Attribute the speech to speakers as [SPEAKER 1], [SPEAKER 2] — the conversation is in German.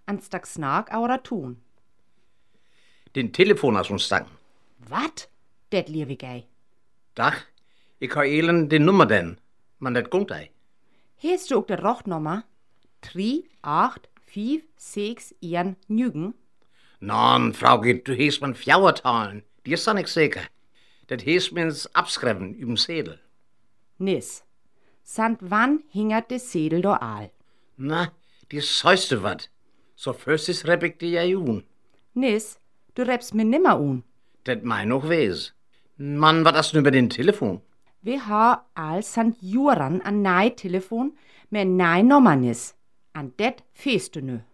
[SPEAKER 1] anstak snak aura tun.
[SPEAKER 2] Den telefon als ons stang.
[SPEAKER 1] Wat? Det lewe gei.
[SPEAKER 2] Dag, ik ha elen de nummer den, maar dat komt ei.
[SPEAKER 1] Heest du ook de rochtnummer? 3, 8, 5, 6, 1, 9?
[SPEAKER 2] Non, Frauke, du heest man fjouwertalen. Die is dan ik zeker. Dat heest mens abschreven, überm Sedel.
[SPEAKER 1] Nis. Sant wann hingert de Sedel do aal?
[SPEAKER 2] Na, die säuste wat. So fürstes rep ik die ja jun.
[SPEAKER 1] Nis, du rebst mir nimmer un.
[SPEAKER 2] Dat mei noch wees. Mann, wat hast du über den Telefon?
[SPEAKER 1] Wir ha all sant Juran an nei Telefon, mer nei Nummer nis. An det feest du nö.